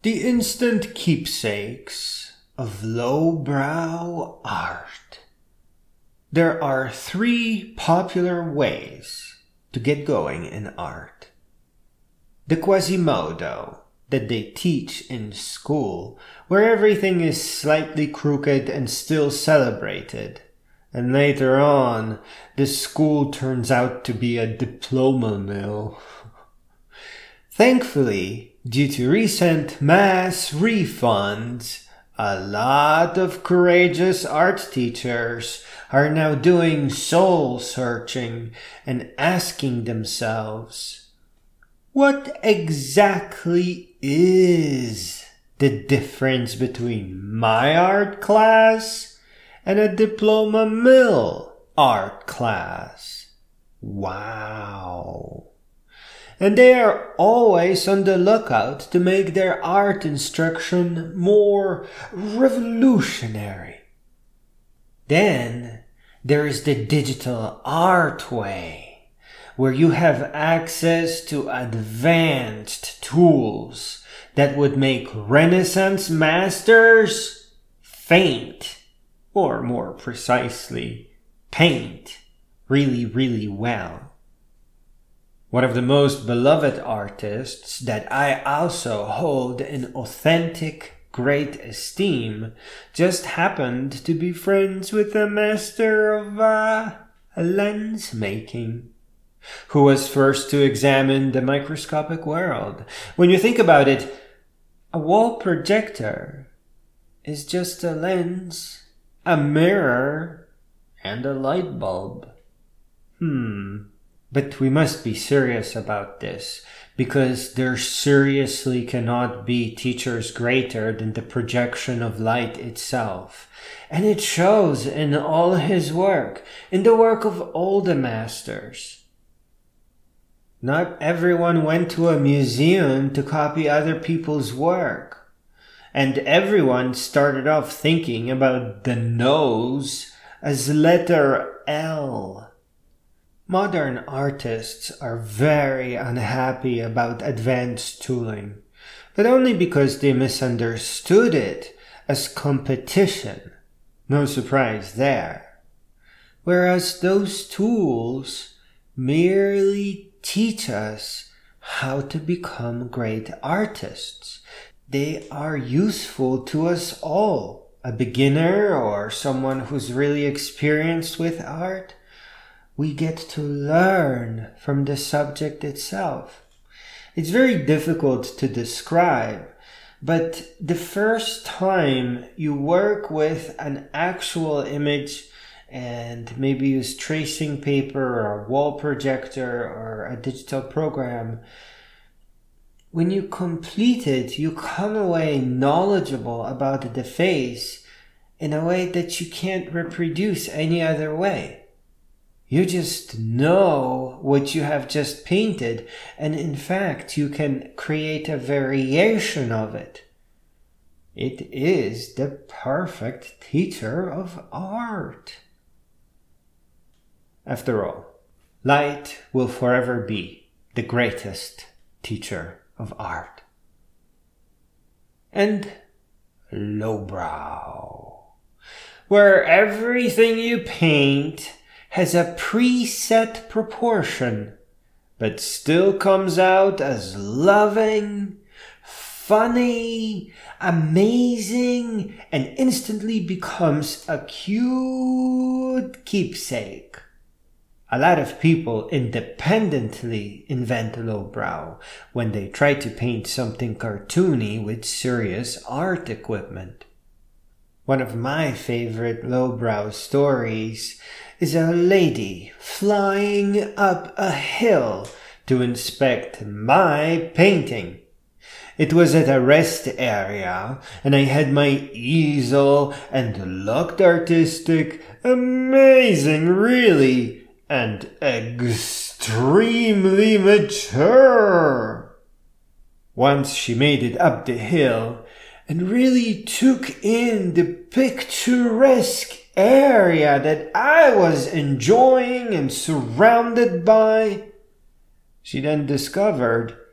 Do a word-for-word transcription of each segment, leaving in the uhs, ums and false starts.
The instant keepsakes of lowbrow art. There are three popular ways to get going in art. The Quasimodo that they teach in school, where everything is slightly crooked and still celebrated. And later on, the school turns out to be a diploma mill. Thankfully, due to recent mass refunds, a lot of courageous art teachers are now doing soul searching and asking themselves, what exactly is the difference between my art class and a diploma mill art class? Wow. And they are always on the lookout to make their art instruction more revolutionary. Then there is the digital art way, where you have access to advanced tools that would make Renaissance masters faint, or more precisely, paint really, really well. One of the most beloved artists that I also hold in authentic great esteem just happened to be friends with a master of uh, lens making, who was first to examine the microscopic world. When you think about it, a wall projector is just a lens, a mirror, and a light bulb. Hmm. But we must be serious about this, because there seriously cannot be teachers greater than the projection of light itself. And it shows in all his work, in the work of all the masters. Not everyone went to a museum to copy other people's work. And everyone started off thinking about the nose as letter L. Modern artists are very unhappy about advanced tooling, but only because they misunderstood it as competition. No surprise there. Whereas those tools merely teach us how to become great artists. They are useful to us all, a beginner or someone who's really experienced with art. We get to learn from the subject itself. It's very difficult to describe, but the first time you work with an actual image and maybe use tracing paper or a wall projector or a digital program, when you complete it, you come away knowledgeable about the face in a way that you can't reproduce any other way. You just know what you have just painted, and in fact, you can create a variation of it. It is the perfect teacher of art. After all, light will forever be the greatest teacher of art. And lowbrow, where everything you paint has a preset proportion, but still comes out as loving, funny, amazing, and instantly becomes a cute keepsake. A lot of people independently invent lowbrow when they try to paint something cartoony with serious art equipment. One of my favorite lowbrow stories is a lady flying up a hill to inspect my painting. It was at a rest area, and I had my easel and looked artistic, amazing really, and extremely mature. Once she made it up the hill and really took in the picturesque area that I was enjoying and surrounded by, she then discovered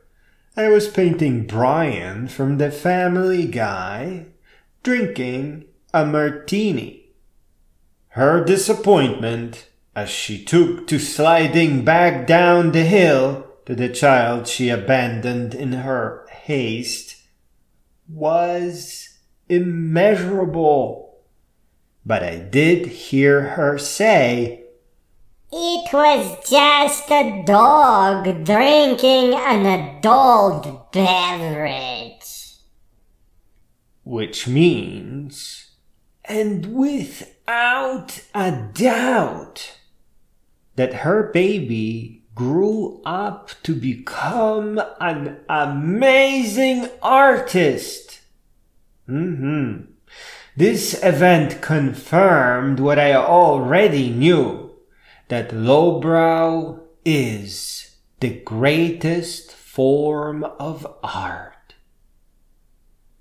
I was painting Brian from the Family Guy, drinking a martini. Her disappointment, as she took to sliding back down the hill to the child she abandoned in her haste, was immeasurable. But I did hear her say, "It was just a dog drinking an adult beverage." Which means, and without a doubt, that her baby grew up to become an amazing artist. Mm-hmm. This event confirmed what I already knew, that lowbrow is the greatest form of art.